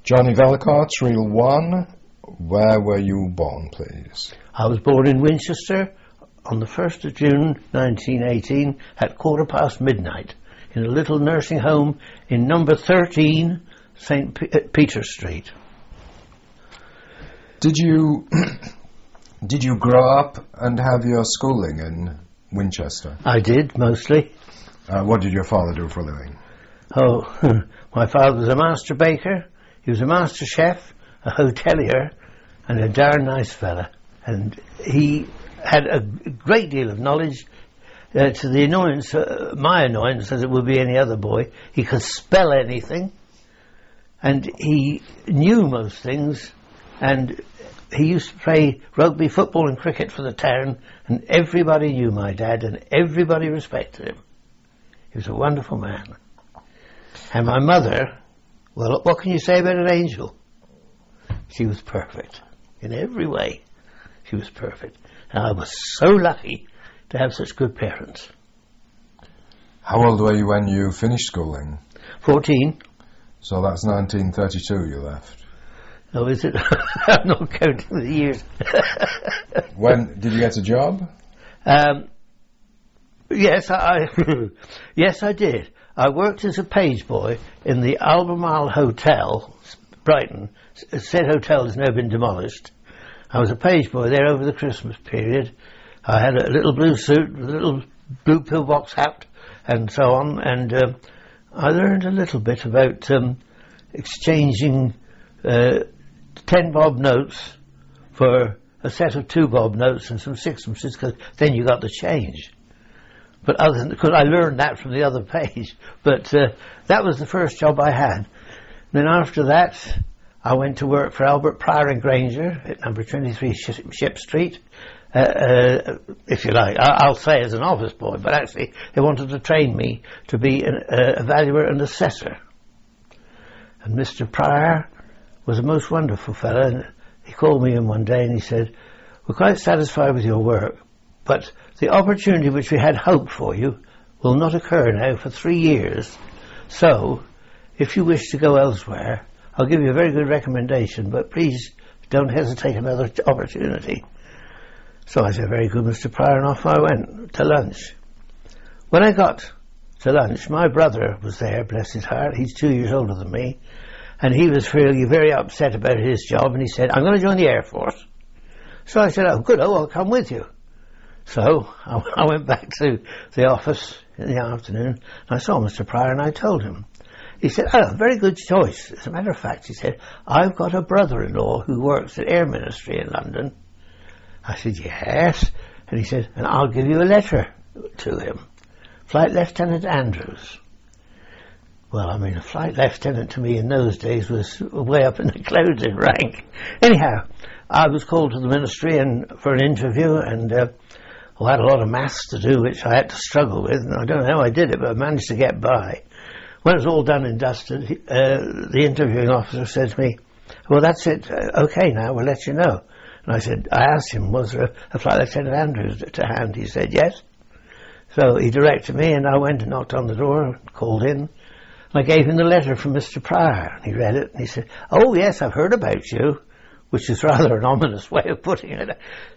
Johnny Vellacourt, Reel 1. Where were you born, please? I was born in Winchester on the 1st of June 1918 at midnight in a little nursing home in number 13 St. Peter Street. Did you grow up and have your schooling in Winchester? I did, mostly. What did your father do for a living? Oh, my father was a master baker, he was a master chef, a hotelier, and a darn nice fella. And he had a great deal of knowledge, to the annoyance, my annoyance, as it would be any other boy. He could spell anything, and he knew most things, and he used to play rugby, football and cricket for the town, and everybody knew my dad, and everybody respected him. He was a wonderful man. And my mother, well, what can you say about an angel? She was perfect. In every way, she was perfect. And I was so lucky to have such good parents. How old were you when you finished schooling? 14. So that's 1932 you left. Oh, is it? I'm not counting the years. When did you get a job? Yes, yes, I did. I worked as a page boy in the Albemarle Hotel, Brighton. Said hotel has now been demolished. I was a page boy there over the Christmas period. I had a little blue suit with a little blue pillbox hat and so on, and I learned a little bit about exchanging 10-bob notes for a set of 2-bob notes and some sixpences, because then you got the change. But other than, because I learned that from the other page. But that was the first job I had. Then after that, I went to work for Albert Pryor and Granger at number 23 Ship Street. If you like, I'll say as an office boy, but actually they wanted to train me to be a valuer and assessor. And Mr. Pryor was a most wonderful fellow, and he called me in one day and he said, "We're quite satisfied with your work, but the opportunity which we had hoped for you will not occur now for 3 years. So, if you wish to go elsewhere, I'll give you a very good recommendation, but please don't hesitate another opportunity." So I said, "Very good, Mr. Pryor," and off I went to lunch. When I got to lunch, my brother was there, bless his heart. He's 2 years older than me, and he was feeling very upset about his job, and he said, "I'm going to join the Air Force." So I said, "Oh, good, I'll come with you." So I went back to the office in the afternoon, and I saw Mr. Pryor, and I told him. He said, "Oh, very good choice. As a matter of fact," he said, "I've got a brother-in-law who works at Air Ministry in London." I said, "Yes." And he said, "And I'll give you a letter to him. Flight Lieutenant Andrews." Well, I mean, a flight lieutenant to me in those days was way up in the clouds in rank. Anyhow, I was called to the ministry and for an interview, and I had a lot of maths to do, which I had to struggle with, and I don't know how I did it, but I managed to get by. When it was all done and dusted, the interviewing officer said to me, "Well, that's it. Okay, now we'll let you know." And I asked him, was there a Flight Lieutenant Andrews to hand? He said, "Yes." So he directed me, and I went and knocked on the door, called in, and I gave him the letter from Mr. Pryor. And he read it, and he said, "Oh, yes, I've heard about you," which is rather an ominous way of putting it.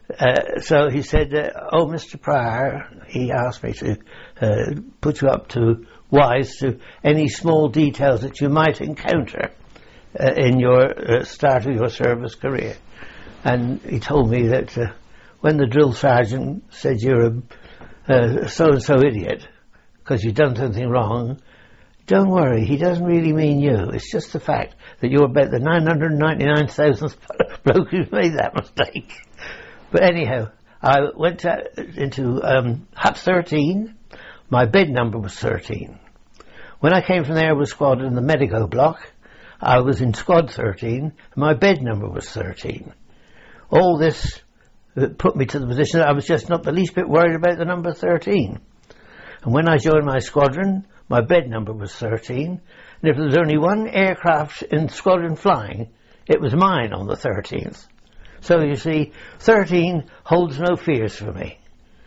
So he said, "Oh, Mr. Pryor," he asked me to put you up to wise to any small details that you might encounter in your start of your service career. And he told me that when the drill sergeant said you're a so-and-so idiot because you've done something wrong, don't worry, he doesn't really mean you. It's just the fact that you're about the 999,000th bloke who's made that mistake. But anyhow, I went into hut 13. My bed number was 13. When I came from the Airwood Squad in the Medico block, I was in Squad 13, and my bed number was 13. All this put me to the position that I was just not the least bit worried about the number 13. And when I joined my squadron, my bed number was 13, and if there was only one aircraft in squadron flying, it was mine on the 13th. So you see, 13 holds no fears for me.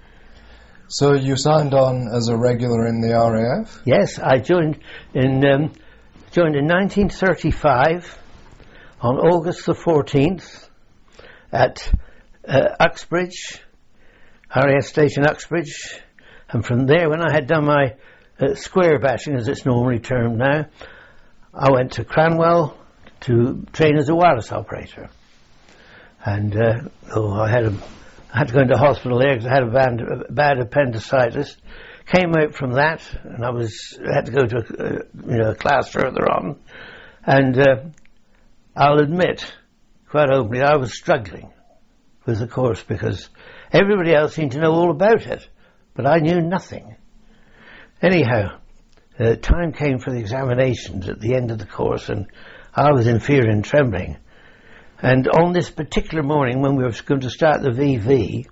So you signed on as a regular in the RAF? Yes, I joined in 1935 on August the 14th at Uxbridge, RAF Station Uxbridge, and from there, when I had done my square bashing, as it's normally termed now, I went to Cranwell to train as a wireless operator. And I had to go into hospital there because I had a bad appendicitis. Came out from that, and I had to go to a class further on. And I'll admit, quite openly, I was struggling with the course because everybody else seemed to know all about it, but I knew nothing. Anyhow, time came for the examinations at the end of the course, and I was in fear and trembling. And on this particular morning, when we were going to start the VV,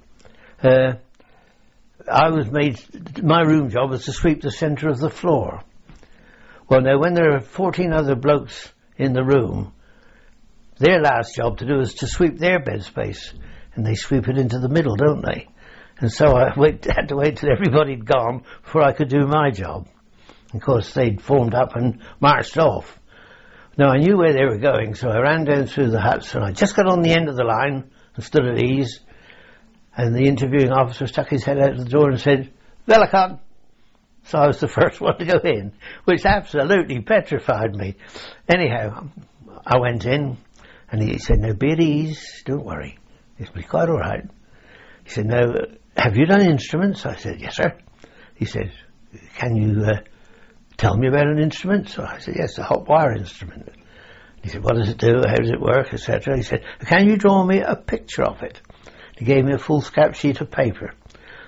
my room job was to sweep the centre of the floor. Well, now, when there are 14 other blokes in the room, their last job to do is to sweep their bed space, and they sweep it into the middle, don't they? And so I had to wait till everybody'd gone before I could do my job. Of course, they'd formed up and marched off. Now, I knew where they were going, so I ran down through the huts, and I just got on the end of the line and stood at ease, and the interviewing officer stuck his head out the door and said, "Velicon." So I was the first one to go in, which absolutely petrified me. Anyhow, I went in, and he said, "Now, be at ease, don't worry. It'll be quite all right." He said, "Now, have you done instruments?" I said, "Yes, sir." He said, "Can you tell me about an instrument?" So I said, "Yes, a hot wire instrument." He said, "What does it do? How does it work?" etc. He said, "Can you draw me a picture of it?" He gave me a full scrap sheet of paper.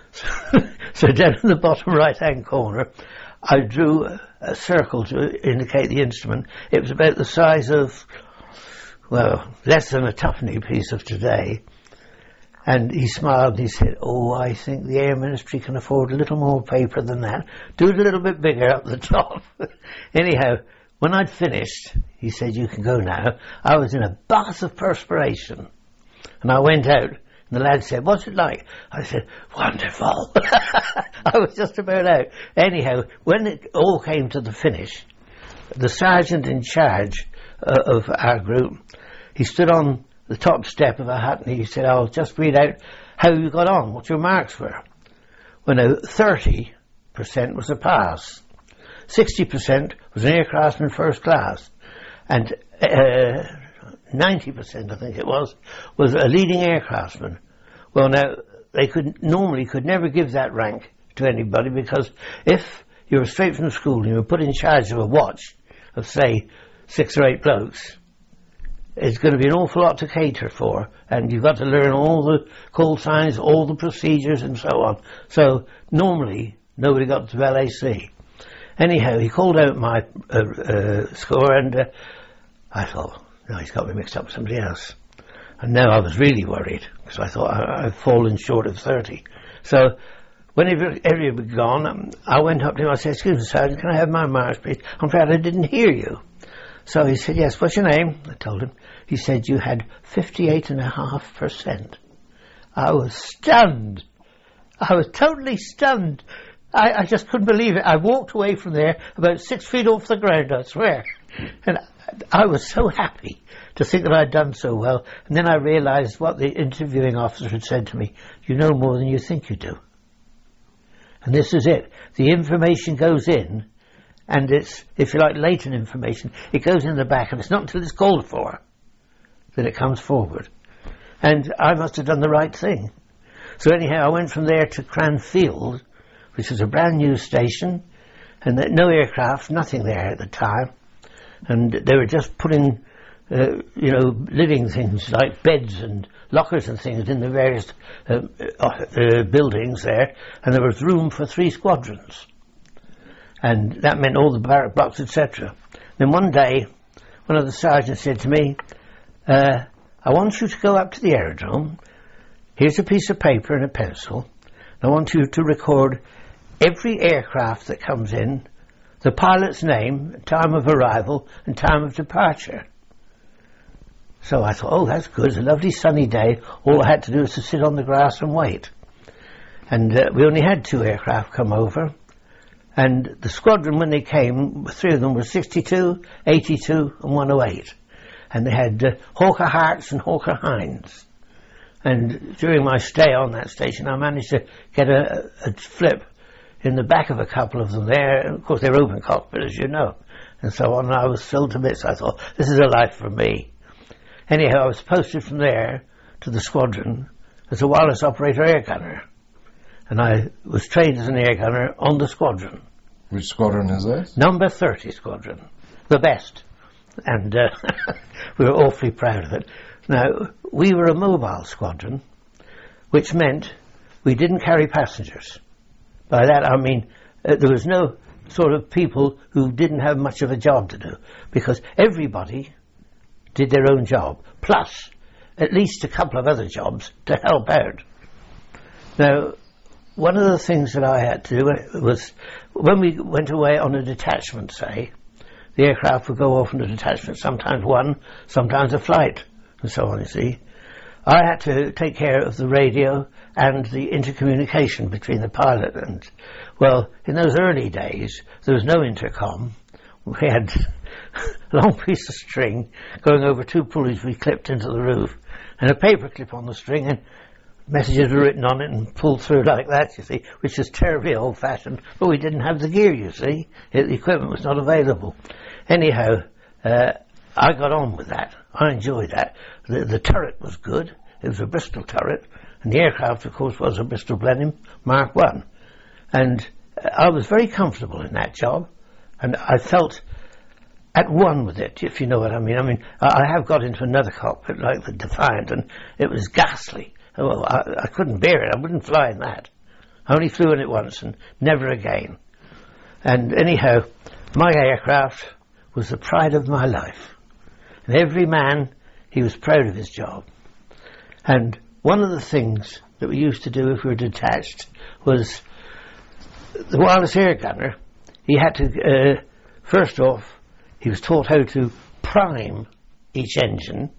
So down in the bottom right-hand corner, I drew a circle to indicate the instrument. It was about the size of, well, less than a twopenny piece of today. And he smiled and he said, "Oh, I think the Air Ministry can afford a little more paper than that. Do it a little bit bigger up the top." Anyhow, when I'd finished, he said, "You can go now." I was in a bath of perspiration. And I went out, and the lad said, "What's it like?" I said, "Wonderful." I was just about out. Anyhow, when it all came to the finish, the sergeant in charge of our group, he stood on the top step of a hut and he said, "I'll just read out how you got on, what your marks were." Well, now, 30% was a pass, 60% was an aircraftsman first class, and 90%, I think it was a leading aircraftsman. Well, now, they could never give that rank to anybody, because if you were straight from school and you were put in charge of a watch of, say, 6 or 8 blokes, it's going to be an awful lot to cater for, and you've got to learn all the call signs, all the procedures, and so on. So normally nobody got to LAC. Anyhow, he called out my score, and I thought, no, he's got me mixed up with somebody else. And now I was really worried, because I thought I've fallen short of 30. So when everybody had gone, I went up to him. I said, "Excuse me, Sergeant, can I have my marks, please? I'm afraid I didn't hear you." So he said, "Yes, what's your name?" I told him. He said, "You had 58.5%. I was stunned. I was totally stunned. I just couldn't believe it. I walked away from there about 6 feet off the ground, I swear. And I was so happy to think that I'd done so well. And then I realised what the interviewing officer had said to me: "You know more than you think you do." And this is it. The information goes in, and it's, if you like, latent information. It goes in the back, and it's not until it's called for that it comes forward. And I must have done the right thing. So anyhow, I went from there to Cranfield, which was a brand new station, and no aircraft, nothing there at the time. And they were just putting, living things like beds and lockers and things in the various buildings there, and there was room for 3 squadrons. And that meant all the barrack blocks, etc. Then one day, one of the sergeants said to me, "I want you to go up to the aerodrome. Here's a piece of paper and a pencil. I want you to record every aircraft that comes in, the pilot's name, time of arrival, and time of departure." So I thought, oh, that's good. It's a lovely sunny day. All I had to do was to sit on the grass and wait. And we only had 2 aircraft come over. And the squadron, when they came, 3 of them were 62, 82, and 108. and they had Hawker Harts and Hawker Hinds. And during my stay on that station, I managed to get a flip in the back of a couple of them there. Of course, they're open cockpit, as you know, and so on. And I was filled to bits. I thought, this is a life for me. Anyhow, I was posted from there to the squadron as a wireless operator air gunner. And I was trained as an air gunner on the squadron. Which squadron is this? Number 30 Squadron. The best. And we were awfully proud of it. Now, we were a mobile squadron, which meant we didn't carry passengers. By that I mean there was no sort of people who didn't have much of a job to do, because everybody did their own job, plus at least a couple of other jobs to help out. Now, one of the things that I had to do was, when we went away on a detachment, say, the aircraft would go off on a detachment, sometimes one, sometimes a flight, and so on, you see. I had to take care of the radio and the intercommunication between the pilot and, well, in those early days, there was no intercom. We had a long piece of string going over two pulleys we clipped into the roof, and a paper clip on the string, and messages were written on it and pulled through like that, you see, which is terribly old-fashioned, but we didn't have the gear, you see. The equipment was not available. Anyhow, I got on with that. I enjoyed that. The turret was good. It was a Bristol turret, and the aircraft, of course, was a Bristol Blenheim Mark I. And I was very comfortable in that job, and I felt at one with it, if you know what I mean. I mean, I have got into another cockpit, like the Defiant, and it was ghastly. Well, I couldn't bear it. I wouldn't fly in that. I only flew in it once and never again. And anyhow, my aircraft was the pride of my life. And every man, he was proud of his job. And one of the things that we used to do if we were detached was the wireless air gunner. He had to, first off, he was taught how to prime each engine.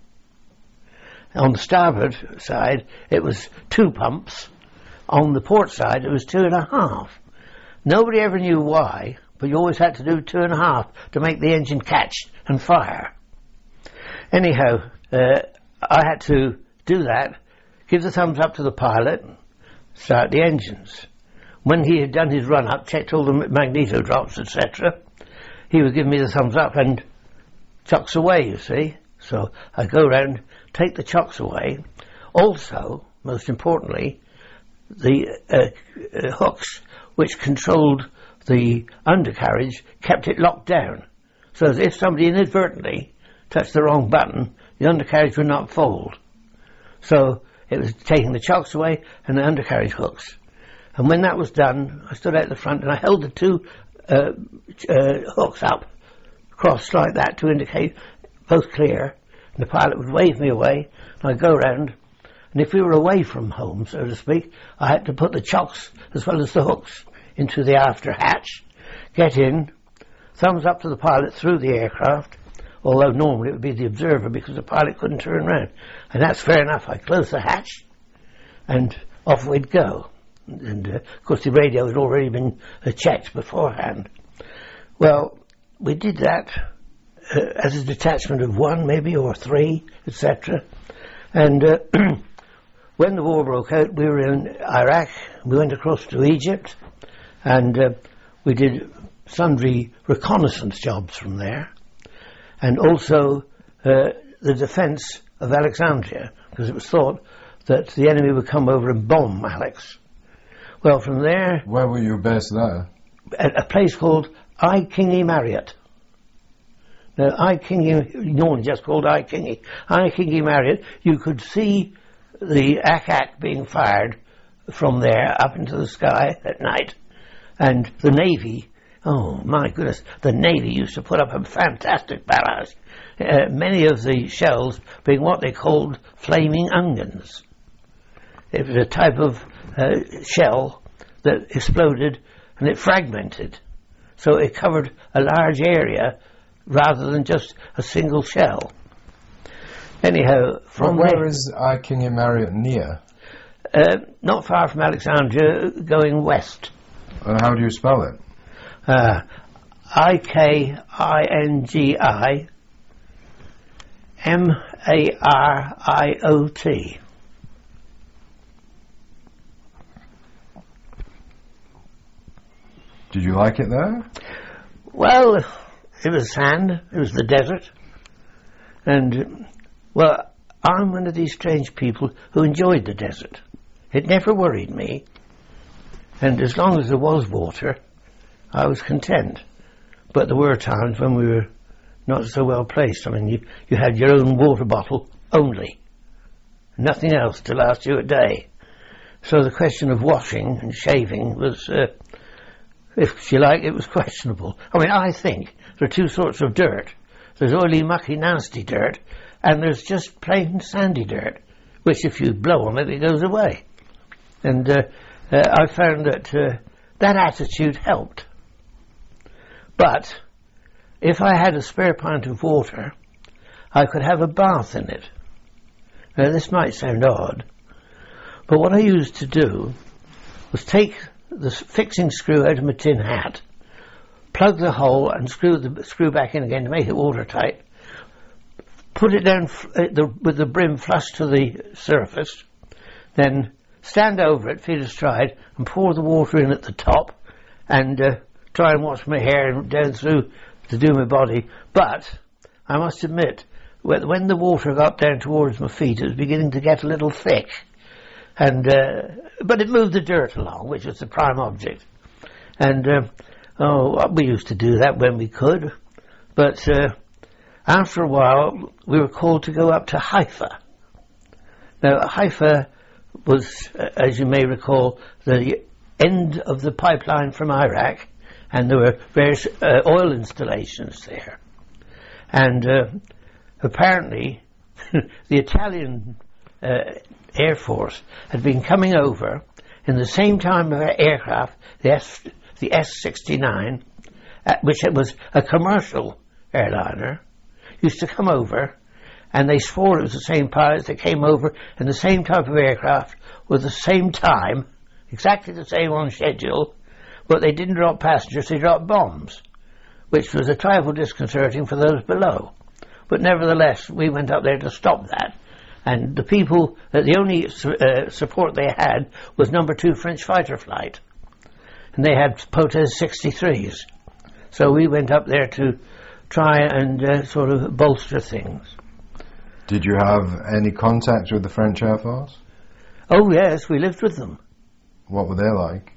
On the starboard side, it was 2 pumps. On the port side, it was 2.5. Nobody ever knew why, but you always had to do 2.5 to make the engine catch and fire. Anyhow, I had to do that, give the thumbs up to the pilot, start the engines. When he had done his run-up, checked all the magneto drops, etc., he would give me the thumbs up and chocks away, you see. So I go round, take the chocks away. Also, most importantly, the hooks which controlled the undercarriage kept it locked down. So that if somebody inadvertently touched the wrong button, the undercarriage would not fold. So it was taking the chocks away and the undercarriage hooks. And when that was done, I stood out the front and I held the 2 hooks up, crossed like that to indicate both clear. And the pilot would wave me away, and I'd go round. And if we were away from home, so to speak, I had to put the chocks as well as the hooks into the after hatch, get in, thumbs up to the pilot through the aircraft, although normally it would be the observer because the pilot couldn't turn around. And that's fair enough. I'd close the hatch, and off we'd go. And, of course, the radio had already been checked beforehand. Well, we did that as a detachment of 1, maybe, or 3, etc. And when the war broke out, we were in Iraq. We went across to Egypt, and we did sundry reconnaissance jobs from there, and also the defence of Alexandria, because it was thought that the enemy would come over and bomb Alex. Well, from there... Where were you based there? At a place called I Kingy Marriott. Now, I Kingy, normally just called I Kingy. I Kingy Marriott, you could see the Ack being fired from there up into the sky at night. And the Navy, oh my goodness, the Navy used to put up a fantastic barrage. Many of the shells being what they called flaming onions. It was a type of shell that exploded and it fragmented. So it covered a large area rather than just a single shell. Anyhow, from where is I Kingy Marriott near? Not far from Alexandria, going west. And how do you spell it? I-K-I-N-G-I Mariot. Did you like it there? Well, it was sand, it was the desert, and, well, I'm one of these strange people who enjoyed the desert. It never worried me, and as long as there was water, I was content. But there were times when we were not so well placed. I mean, you had your own water bottle only, nothing else to last you a day. So the question of washing and shaving was, if you like, it was questionable. I mean, I think there are two sorts of dirt. There's oily, mucky, nasty dirt, and there's just plain sandy dirt, which if you blow on it, it goes away. And I found that that attitude helped. But if I had a spare pint of water, I could have a bath in it. Now, this might sound odd, but what I used to do was take the fixing screw out of my tin hat, plug the hole and screw back in again to make it watertight, put it down with the brim flush to the surface, then stand over it, feet astride, and pour the water in at the top, and try and wash my hair and down through to do my body. But I must admit, when the water got down towards my feet, it was beginning to get a little thick, and but it moved the dirt along, which was the prime object. And we used to do that when we could, but after a while we were called to go up to Haifa. Now Haifa was, as you may recall, the end of the pipeline from Iraq, and there were various oil installations there. And apparently the Italian Air Force had been coming over in the same time of our aircraft, the S-69, which was a commercial airliner, used to come over, and they swore it was the same pilots that came over in the same type of aircraft with the same time, exactly the same on schedule, but they didn't drop passengers, they dropped bombs, which was a trifle disconcerting for those below. But nevertheless, we went up there to stop that. And the people, the only support they had was No. 2 French fighter flight. And they had Potez 63s. So we went up there to try and sort of bolster things. Did you have any contact with the French Air Force? Oh yes, we lived with them. What were they like?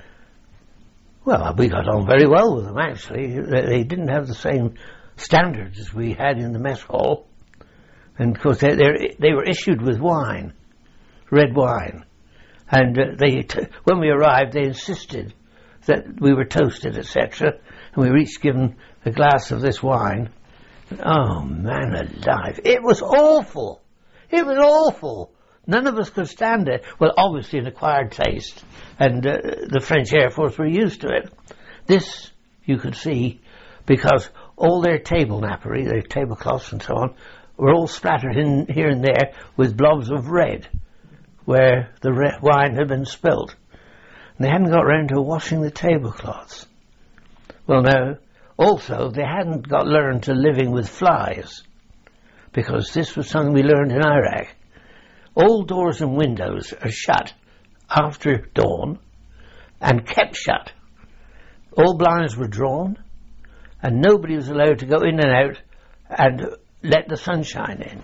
Well, we got on very well with them, actually. They didn't have the same standards as we had in the mess hall. And of course they were issued with wine, red wine. And when we arrived, they insisted that we were toasted, etc. And we were each given a glass of this wine. Oh, man alive. It was awful. It was awful. None of us could stand it. Well, obviously an acquired taste. And the French Air Force were used to it. This you could see because all their table napery, their tablecloths and so on, were all splattered in here and there with blobs of red where the wine had been spilt. And they hadn't got round to washing the tablecloths. Well, now, also, they hadn't got learned to living with flies, because this was something we learned in Iraq. All doors and windows are shut after dawn and kept shut. All blinds were drawn, and nobody was allowed to go in and out and let the sunshine in.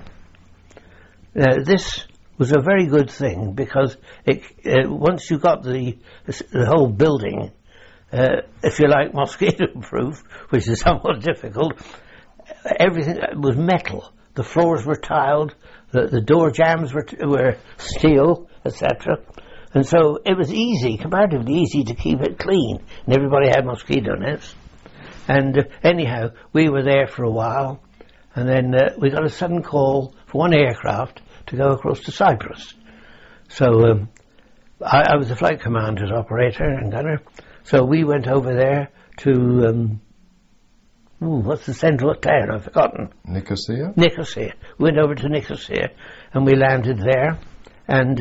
Now, this was a very good thing, because once you got the whole building, if you like, mosquito-proof, which is somewhat difficult, everything was metal. The floors were tiled, the door jambs were steel, etc. And so it was easy, comparatively easy, to keep it clean. And everybody had mosquito nets. And anyhow, we were there for a while, and then we got a sudden call for one aircraft to go across to Cyprus. So I was the flight commander's operator and gunner. So we went over there to, what's the central town? I've forgotten. Nicosia? Nicosia. We went over to Nicosia and we landed there. And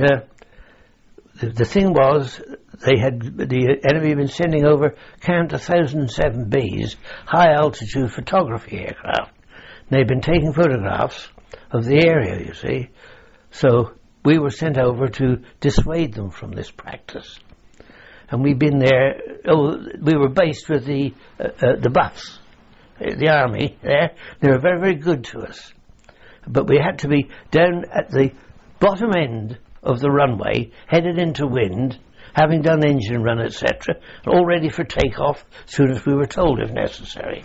the thing was, the enemy had been sending over Count 1007Bs, high altitude photography aircraft. And they'd been taking photographs of the area, you see. So we were sent over to dissuade them from this practice. And we've been there, we were based with the Buffs, the army there. They were very, very good to us. But we had to be down at the bottom end of the runway, headed into wind, having done engine run, etc., all ready for takeoff as soon as we were told if necessary.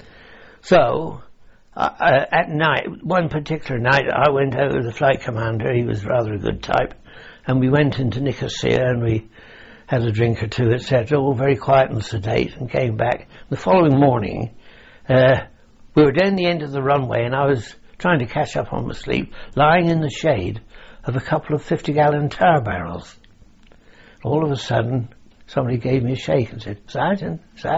So, at night, one particular night, I went out with the flight commander. He was rather a good type. And we went into Nicosia and we had a drink or two, etc., all very quiet and sedate, and came back. The following morning, we were down the end of the runway and I was trying to catch up on my sleep, lying in the shade of a couple of 50-gallon tar barrels. All of a sudden, somebody gave me a shake and said, Sergeant,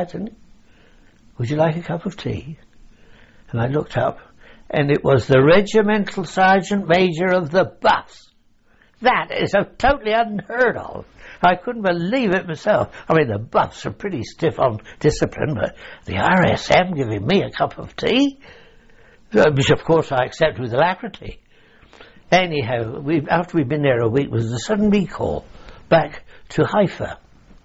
would you like a cup of tea? And I looked up, and it was the Regimental Sergeant Major of the Buffs. That is totally unheard of. I couldn't believe it myself. I mean, the Buffs are pretty stiff on discipline, but the RSM giving me a cup of tea? Which, of course, I accepted with alacrity. Anyhow, after we'd been there a week, was the sudden recall back to Haifa.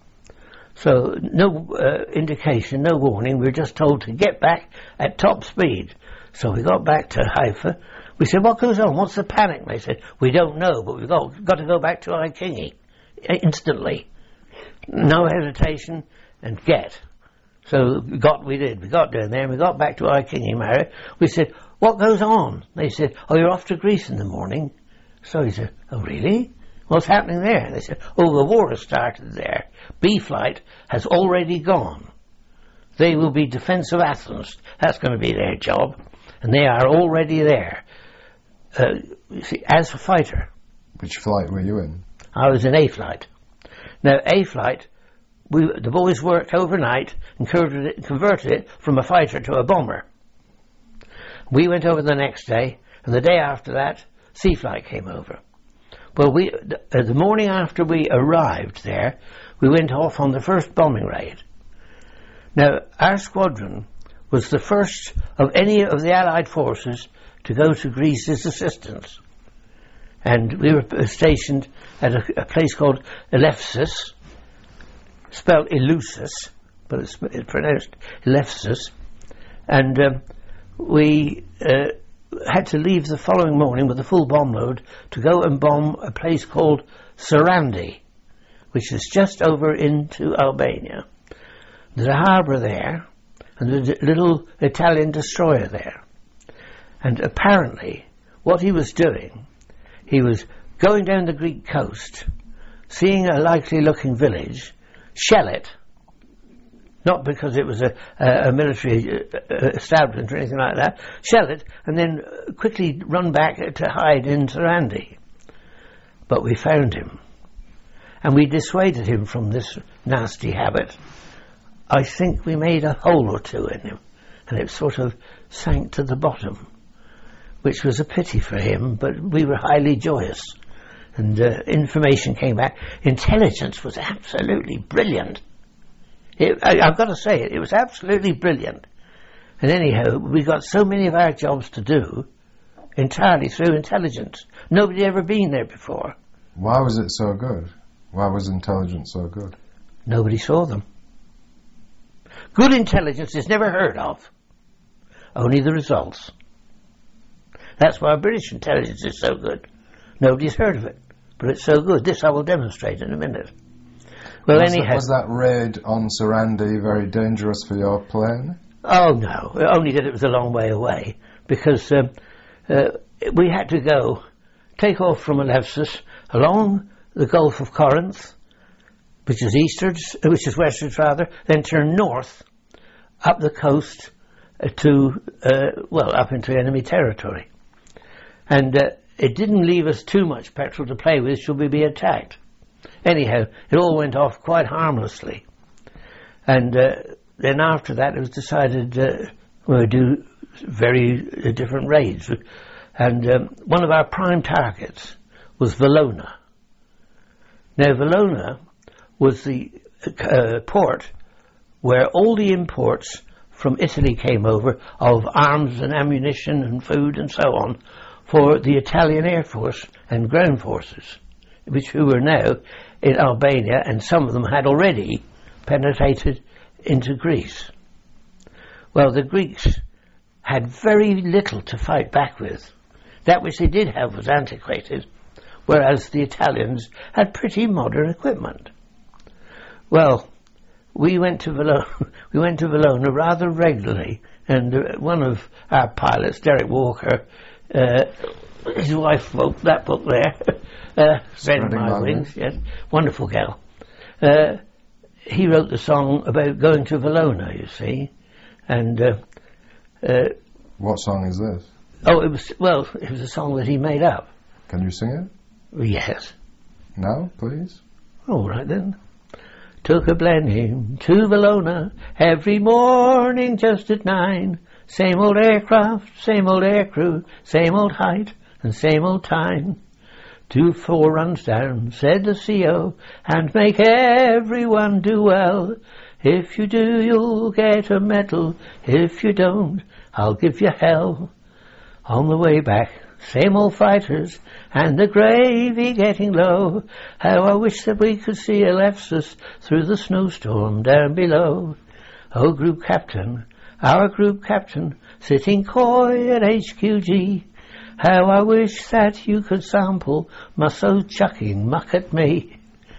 So no indication, no warning. We were just told to get back at top speed. So we got back to Haifa. We said, what goes on? What's the panic? And they said, we don't know, but we've got to go back to Ikingi instantly. No hesitation, and get. So we did. We got down there and we got back to Ikingi, Mary. We said, what goes on? They said, oh, you're off to Greece in the morning. So he said, oh, really? What's happening there? And they said, oh, the war has started there. B Flight has already gone. They will be defence of Athens. That's going to be their job. And they are already there. You see, as a fighter. Which flight were you in? I was in A Flight. Now, A Flight, the boys worked overnight and converted it from a fighter to a bomber. We went over the next day, and the day after that, C Flight came over. Well, the morning after we arrived there, we went off on the first bombing raid. Now, our squadron was the first of any of the Allied forces to go to Greece's assistance. And we were stationed at a place called Elefsis, spelled Eleusis, but it's pronounced Elefsis. And we had to leave the following morning with a full bomb load to go and bomb a place called Sarandi, which is just over into Albania. There's a harbour there, and there's a little Italian destroyer there. And apparently, what he was doing, he was going down the Greek coast, seeing a likely-looking village, shell it, not because it was a military establishment or anything like that, shell it, and then quickly run back to hide in Sarandi. But we found him, and we dissuaded him from this nasty habit. I think we made a hole or two in him, and it sort of sank to the bottom, which was a pity for him, but we were highly joyous. And information came back. Intelligence was absolutely brilliant. I've got to say it was absolutely brilliant. And anyhow, we got so many of our jobs to do entirely through intelligence. Nobody had ever been there before. Why was it so good? Why was intelligence so good? Nobody saw them. Good intelligence is never heard of. Only the results. That's why British intelligence is so good. Nobody's heard of it, but it's so good. This I will demonstrate in a minute. Well, anyhow, was that raid on Sarandi very dangerous for your plane? Oh no, only that it was a long way away, because we had to take off from Elefsis along the Gulf of Corinth, which is westwards rather, then turn north up the coast up into enemy territory. And it didn't leave us too much petrol to play with should we be attacked. Anyhow, it all went off quite harmlessly. And then after that it was decided we'll do very different raids. And one of our prime targets was Valona. Now Valona was the port where all the imports from Italy came over of arms and ammunition and food and so on, for the Italian Air Force and Ground Forces, who were now in Albania, and some of them had already penetrated into Greece. Well, the Greeks had very little to fight back with. That which they did have was antiquated, whereas the Italians had pretty modern equipment. Well, we went to Valona rather regularly, and one of our pilots, Derek Walker, his wife wrote that book there, Spreading My Wings, yes, wonderful gal. He wrote the song about going to Valona, you see, and what song is this? Oh, it was a song that he made up. Can you sing it? Yes. Now, please. All right then. Took a blending to Valona every morning just at 9. Same old aircraft, same old aircrew, same old height and same old time. 2-4 runs down, said the CO, and make everyone do well. If you do, you'll get a medal. If you don't, I'll give you hell. On the way back, same old fighters, and the gravy getting low. How I wish that we could see Alexis through the snowstorm down below. Oh, group captain, our group captain, sitting coy at HQG. How I wish that you could sample Musso chucking muck at me.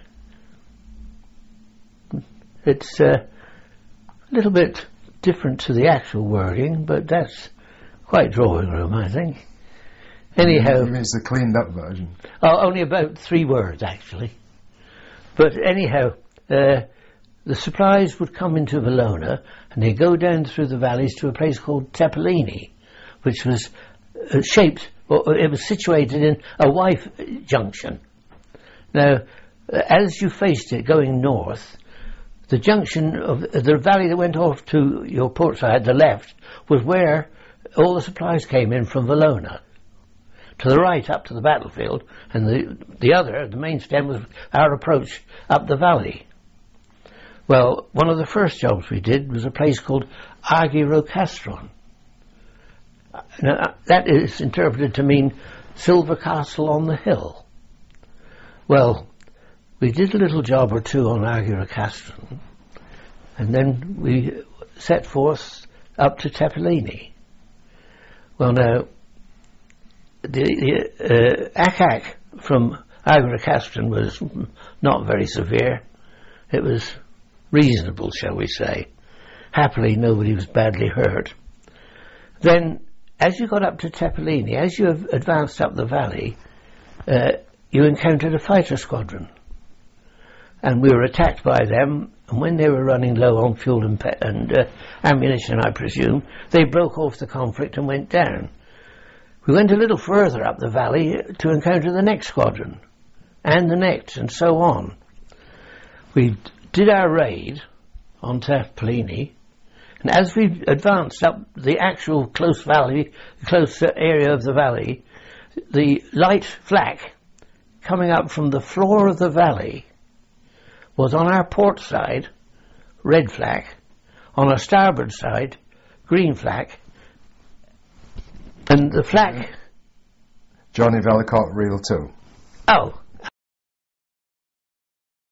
It's a little bit different to the actual wording, but that's quite drawing room, I think. Anyhow, it's the cleaned up version. Oh, only about 3 words actually. But anyhow, the supplies would come into Valona, and they go down through the valleys to a place called Tepelini, which was it was situated in a Wife junction. Now, as you faced it going north, the junction of the valley that went off to your port side, the left, was where all the supplies came in from Valona. To the right, up to the battlefield, and the main stem, was our approach up the valley. Well, one of the first jobs we did was a place called Argyrocastron. Now, that is interpreted to mean Silver Castle on the hill. Well, we did a little job or two on Argyrocastron, and then we set forth up to Tepelini. Well, now, the attack from Argyrocastron was not very severe. It was reasonable, shall we say. Happily, nobody was badly hurt. Then, as you got up to Tepelini, as you advanced up the valley, you encountered a fighter squadron. And we were attacked by them, and when they were running low on fuel and ammunition, I presume, they broke off the conflict and went down. We went a little further up the valley to encounter the next squadron, and the next, and so on. We did our raid on Tepelini, and as we advanced up the actual close area of the valley, the light flak coming up from the floor of the valley was on our port side, red flak, on our starboard side, green flak, and the flak... Johnny Vellacott, Reel 2. Oh,